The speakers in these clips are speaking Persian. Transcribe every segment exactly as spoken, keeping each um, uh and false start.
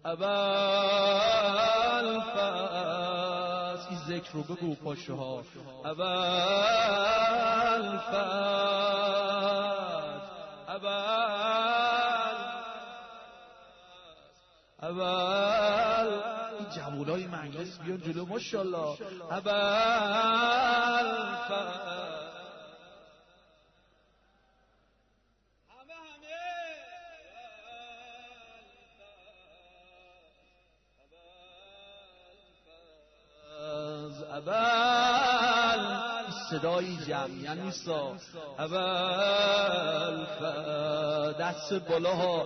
ابوالفضل. این ذکر رو بگو پاشه ها. ابوالفضل ابوال ابوال این جوولای منگس بیان جلو ماشاءالله. ابوالفضل ابوال صدای جمعی نیست. ابوالفضل دست بالا ها.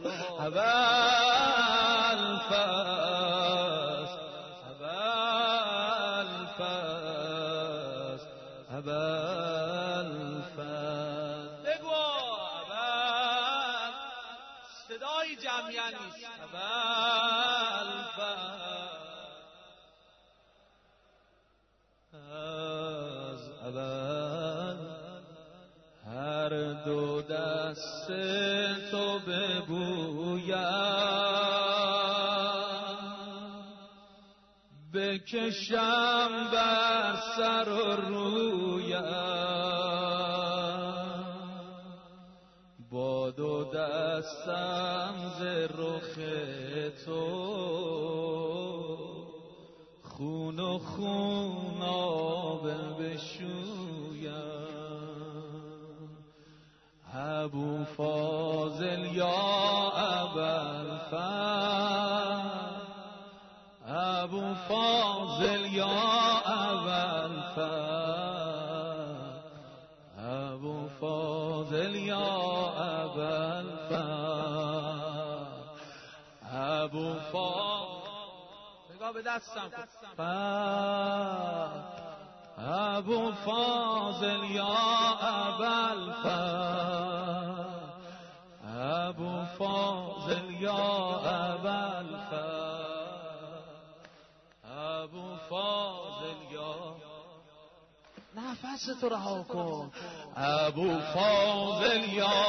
ابوالفضل ابوالفضل ابوالفضل بگو. ابوال صدای جمعی نیست. ابوالفضل از اول هر دو دست تو ببویم، بکشم بر سر و رویم، با دو دستم ز رخ تو خون و خون آب بشویم. ابو فاضل یا ابوالفضل، ابو فاضل یا ابوالفضل، ابو فاضل یا ابوالفضل، ابو فاضل نگاه به دستم کن. ابو فاضل یا ابوالفضل، ابو فاضل یا ابوالفضل، ابو فاضل یا نفس تو رها کن. ابو فاضل یا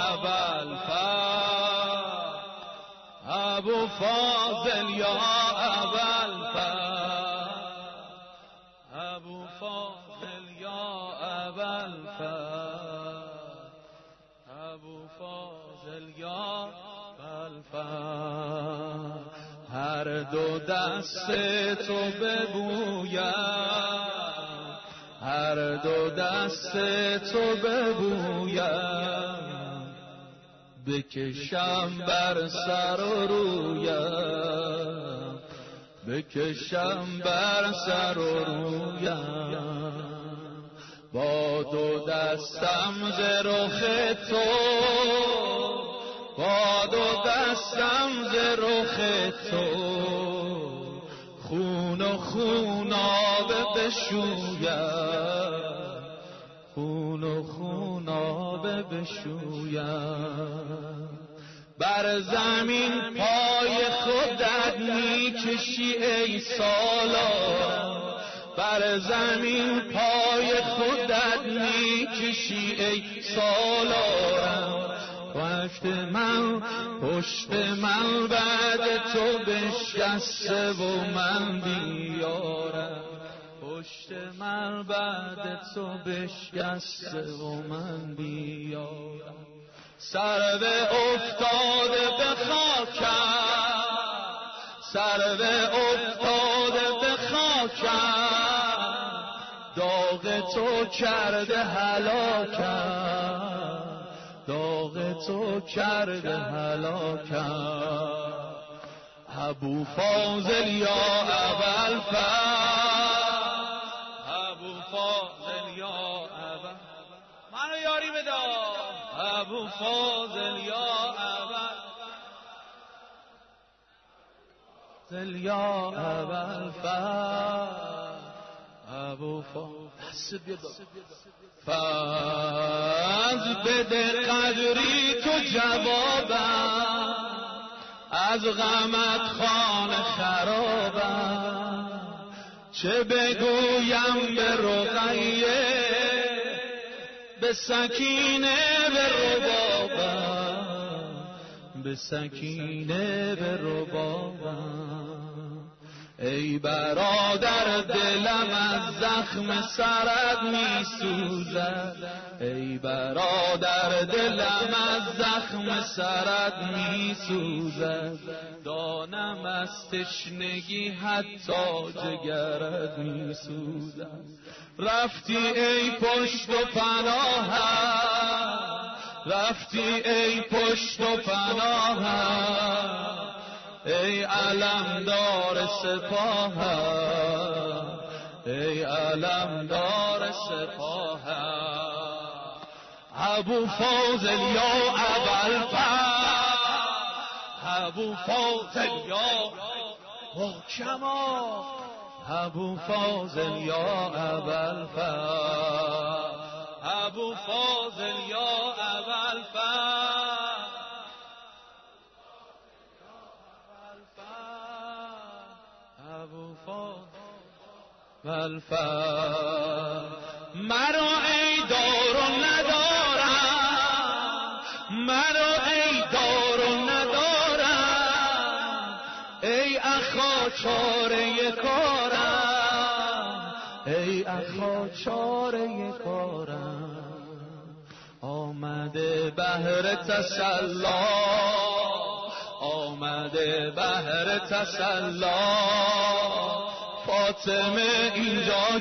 ابوالفضل، ابو فاضل یا ابوالفضل، ابو فاضل یا ابوالفضل، ابو فاضل یا ابوالفضل. هر دو دست تو ببویم، هر دو دست تو ببویم، بکشم بر سر و رویم، بکشم بر سر و رویم، با دو دستم ز رخ تو، با دو دستم ز رخ تو خون و خون آب بشویم، خون و خون آب بشویم. بر زمین پای خودت میکشی ای سالار، بر زمین پای خودت میکشی ای سالارم. پشت من پشت من بعد تو بشکسته و من بیارم، پشت من بعد تو بشکسته و من بیارم. سر به افتاده به خاکم، سر به افتاده به خاکم، داغ تو کرده هلاکم، داغ تو کرده هلاکم. ابو فاضل یا ابوالفضل، ابو فاضل یا ابوالفضل، منو یاری بده. ابو فاضل یا ابوالفضل یا ابوالفضل، ابو فاضل دست بیاد. فضل بده قدری تو جوابم، از غمت خانه خرابم. چه بگویم به رقیه، به سکینه به ربابم، به سکینه به ربابم. ای برادر دلم از زخم سرت می سوزد، ای برادر دلم از زخم سرت می سوزد، دانم از تشنگی حتی جگرت می سوزد. رفتی ای پشت و پناهم، رفتی ای پشت و پناهم، ای علمدار سپاهم، ای علمدار سپاهم. ابو فاضل یا ابوالفضل، ابو فاضل یا محکما، ابو فاضل یا ابوالفضل، ابو فاضل یا ابوالفضل، ابو فاضل. مرا ای دار و ندارم، مرا ای دار و ندارم، ای اخا چاره کارم، ای اخا چاره کارم. آمده بهر تسلا، آمده بهر تسلا، فاطمه اینجا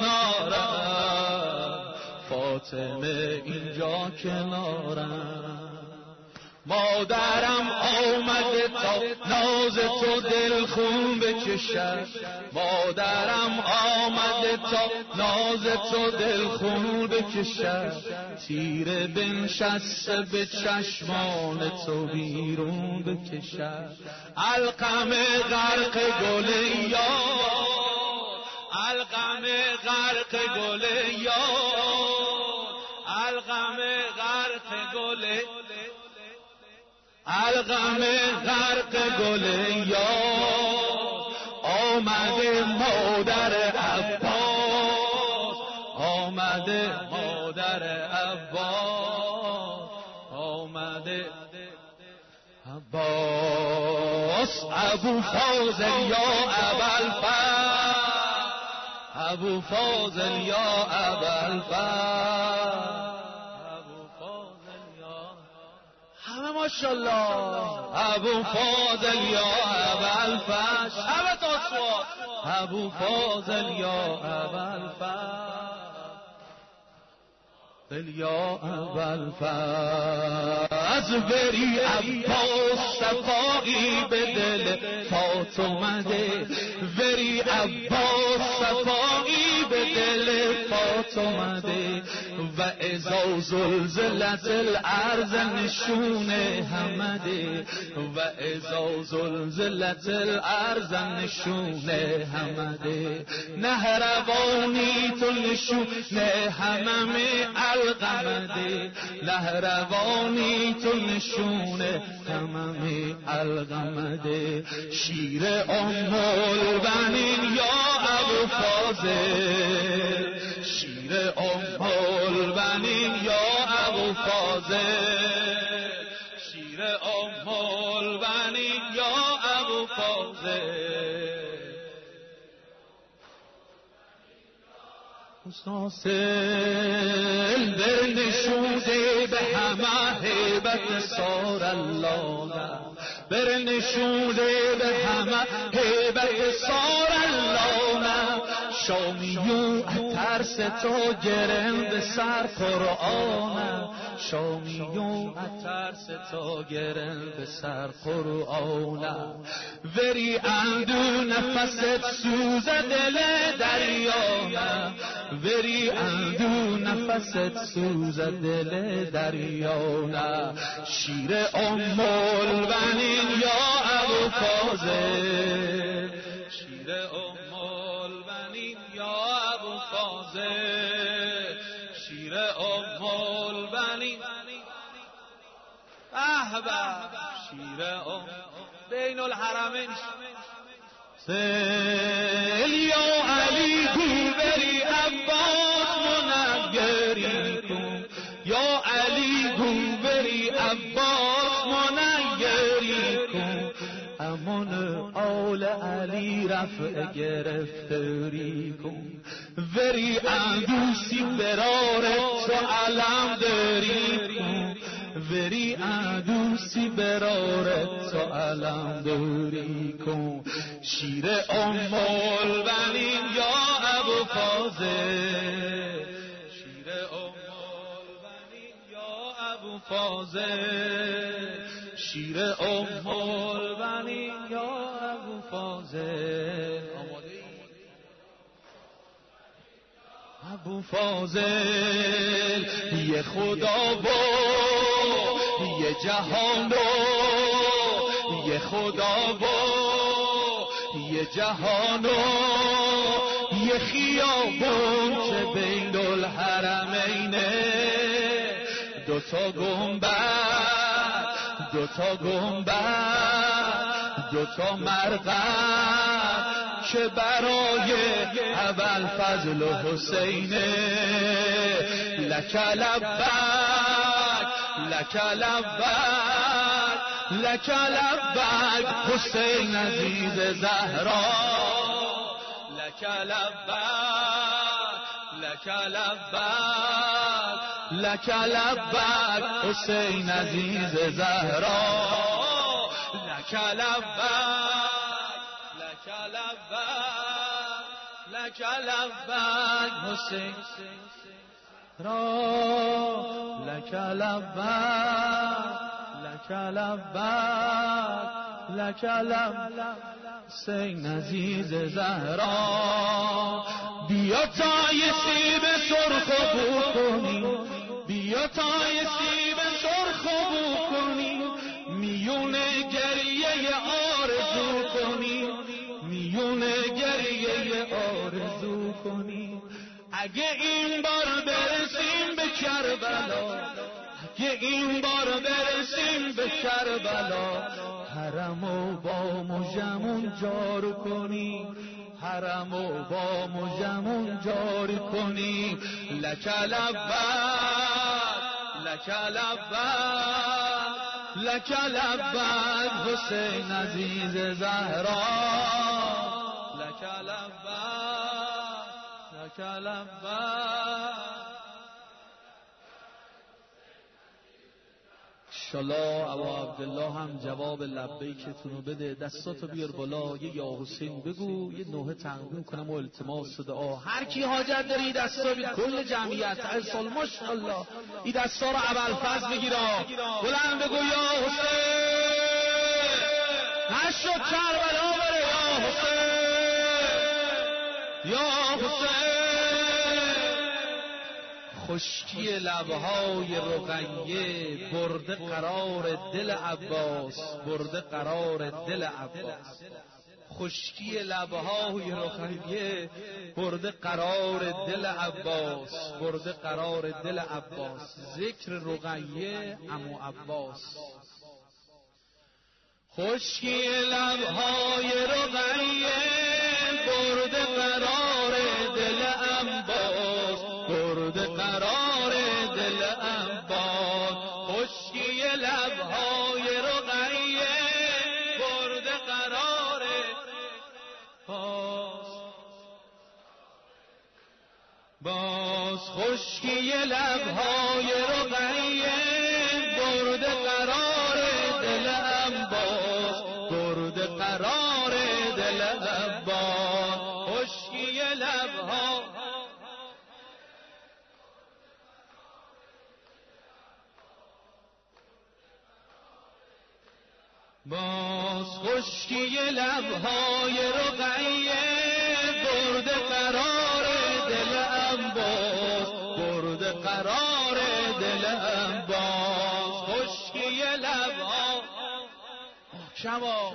کنارم، فاطمه اینجا کنارم. مادرم آمده تا ناز تو دل خون بکشد، مادرم آمده تا ناز تو دل خون بکشد، تیره بنشسته به چشمان تو بیرون بکشد. القم غرق گل یار، القم غرق گل یار، القم غرق گل، القم غرق گل یار. آمده مادر عباس، آمده مادر عباس، آمده عباس. ابو فاضل یا ابوالفضل، ابو فاضل یا ابوالفضل، ماشاءالله. ابو فاضل یا ابوالفضل، شب تاسوعات. ابو فاضل یا ابوالفضل یا ابوالفضل. بری عباس صفایی به دل فاطمه ده، بری عباس صفایی به دل فاطمه ده. و اذا زلزلت الارض نشون همده، و اذا زلزلت الارض نشون همده. نهروانی تو نشون همم القمده، نهروانی تو نشون همم القمده. شیر ام البنین یا ابو فاضل، شیر ام البنین یا ابو فاضل، شیر ام البنین یا ابو فاضل. حسین در نشوده به همه هیبت سار الله، بر نشوده به همه هیبت سار الله. شامیون ترس تو گرند سر قرآن، شامیون ترس تو گرند سر قرآن. وری اندو نفست سوز دل دریا، وری اندو نفست سوز دل دریا. شیر ام البنین یا ابو فاضل، شیر ام البنین یا ابو فاضل، شیر ام البنین. احباب شیر ام بین الحرمین. سل یا علی کو بری عباس منگری کن، یا علی کو بری عباس منگری کن. امان آل علی رفع گرفتاری کن وری عدوسی برار تو علم داری کن وری عدوسی برار تو علم داری کن شیر ام البنین یا ابو فاضل شیر ام البنین یا ابو فاضل شیر ام البنین یا ابو فاضل ابو فاضل یه خدا با یه جهان با یه خدا با یه جهان و یه خیابون که بین الحرمینه دوتا گنبد دوتا گنبد دوتا مرقد که برای ابوالفضل و حسینه لک لبک لک لبک لک لبک حسین عزیز زهرا لک لبک لک لبک لک لبک حسین عزیز زهرا لک لبک لک لبک لک لبک حسین را لک لبک لک لبک لک لبک حسین عزیز زهرا بیا تا یه سیب سرخ بو کنی بیا تا یه سیب سرخ بو کنی میون گریه آرزو کنی میون گریه آرزو کنی اگه این بار برسیم به کربلا اگه این بار برسیم به کربلا حرمو با مجمون جارو کنی حرمو با مجمون جارو کنی لک لبک لک لبک لک لبک حسین عزیز زهرا لک لبک لک لبک انشالله ابا عبدالله هم جواب لبیکتون رو بده. دستاتو بیار بالا، یه یا حسین بگو، یه نوحه تقدیم کنم و التماس دعا. هر کی حاجت داره این دستا بیار، کل جمعیت اصال ماشاءالله این دستا رو ابوالفضل بگیرا، بلند بگو یا حسین نشد کربلا بره یا حسین یا حسین. خشکی لبهای رقیه برده قرار دل عباس، برده قرار دل عباس. خشکی لبهای رقیه برده قرار دل عباس، برده قرار دل عباس. ذکر رقیه عمو عباس. خشکی لبهای رقیه برده قرار دل عباس، برده قرار دل عباس. خشکی لبهای رقیه برده قرار باز باز. خشکی لبهای رقیه برده قرار دل عباس، برده قرار دل عباس. خشکی لبها باز. خشکی لبهای رقیه برده قرار دل عباس، برده قرار دل عباس. خشکی لبها شما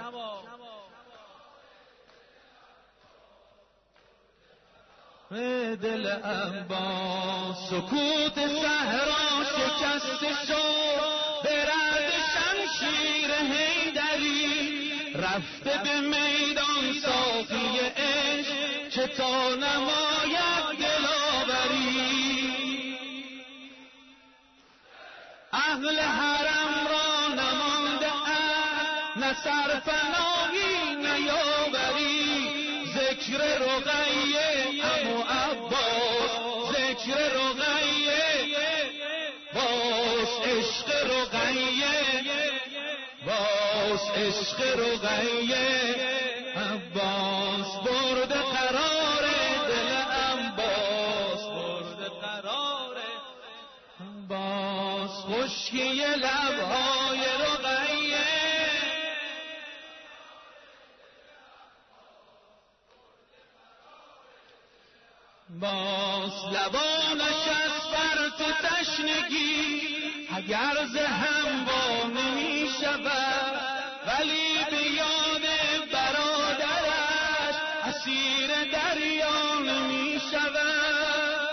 دل عباس. سکوت صحرا شکسته شد به رعد شمشیر حیدری، رفته به میدان ساقی عشق که تا نماید دلاوری. اهل حرم را نمانده اند سرفنایی نیاوری ذکر رقیه عمو عباس ذکر رقیه باز عشق رقیه باز عشق رقیه عباس برد قرار دل عباس برد قرار عباس خشکی لبهای رقیه باز لبانش از فرط تشنگی اگر ز هم وا نمی شود ولی به یاد برادرش اسیر دریا نمی شود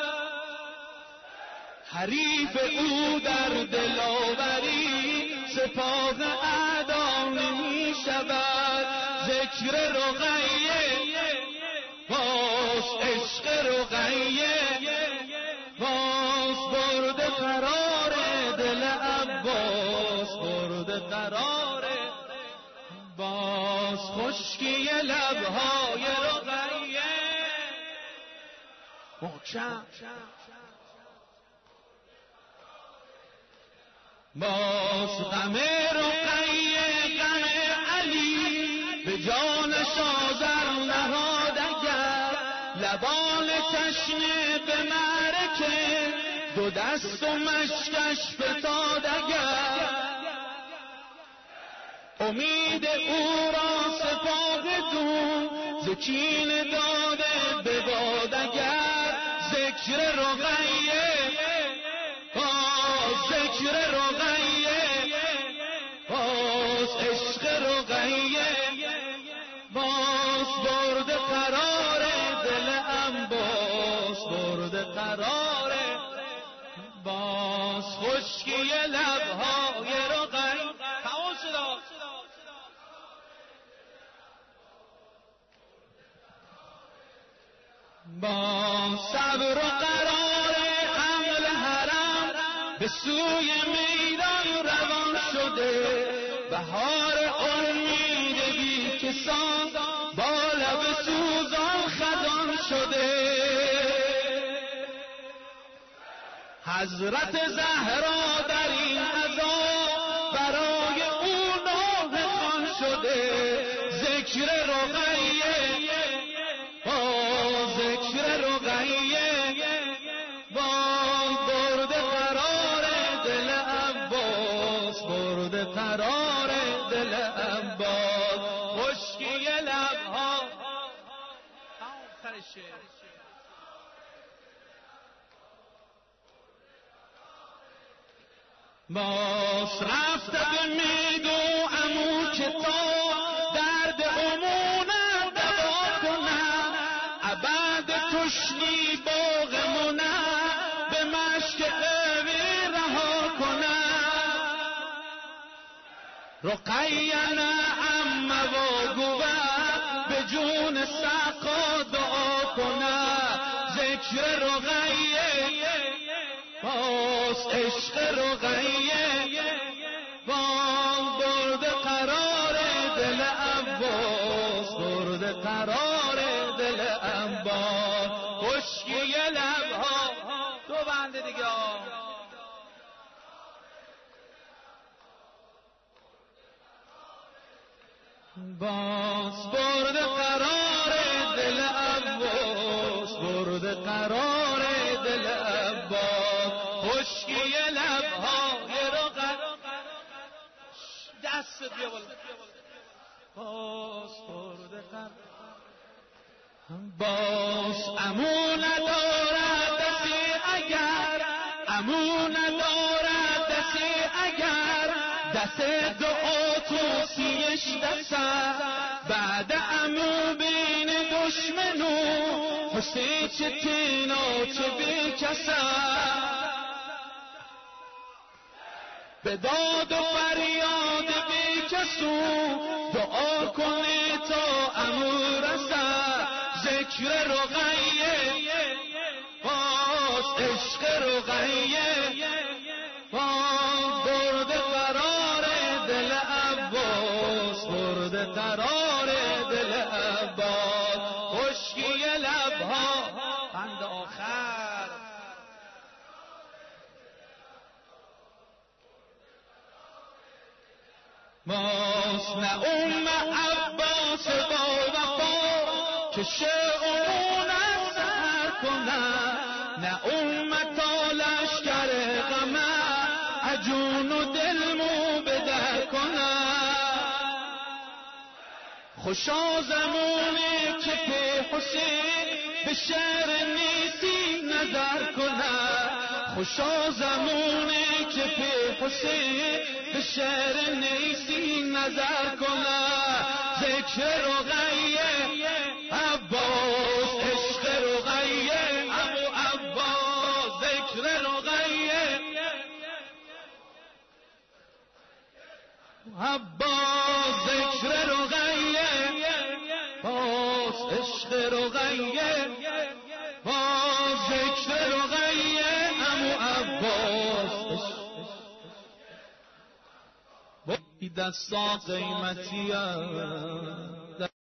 حریف او در دلاوری سپاه اعدا نمی شود ذکر رقیه باز عشق رقیه باز برد قرار دل عباس برد قرار باز خشکی لبهای رقیه محکم باز غم رقیه غم علی به جانش آذر نهاد اگر لبان تشنه به معرکه دو دست و مشکش فتاد اگر امید او را سپاه دون زکین داده به باد اگر ذکر رقیه باز ذکر رقیه باز عشق رقیه باز برد قرار دل عباس برد قرار باز خشکی لبهای رقیه تمام شد با صبر و قرار حمل حرم به سوی میدان روان شده بهار امید بی کسان با لب سوزان خزان شده حضرت زهرا در این عزا برای او نوحه خوان شده ذکر رقیه با ذکر رقیه با برد قرار دل عباس برد قرار دل عباس خشکی لبها باز رفته به میدو عمو که تا درد عمونم دوا کنم ابد تشنی باغمونم به مشک اوی رها کنم رقیه نه عمه و گوه به جون سقا دعا کنم ذکر رقیه باز عشق رقیه باز برد قرار دل عباس برد قرار دل عباس خشکی لبها دو بنده دیگه باز برد قرار دل عباس برد قرار دل عباس خشکی لبهای رقیه دست بیا بالا باز برد قرار باز عمو ندارد دستی اگر عمو ندارد دستی اگر دست دعا تو سیش دستم بعد عمو بین دشمنو حسی چه تینا چه بی کسم به داد و فریاد بی کسو دعا کنی تا عمو رسد ذکر رقیه باز عشق رقیه باز برد قرار دل عباس قرار دل عباس خشکی لبها بند آخر ماست نه ام عباس با وفا که شعرون از سر کنن نه امتا لشکر غمه عجون و دلمو بدر کنن خوشا زمونه که پی حسین به شعر نیستی نظر کنن خوشا زمونه که پی حسین به شعر نیستی نظر کنن ذکر رقیه عباس عشق رقیه ابو عباس ذکر رقیه عباس ذکر رقیه باز عشق رقیه باز ذکر رقیه ابو عباس بی دستا قیمتی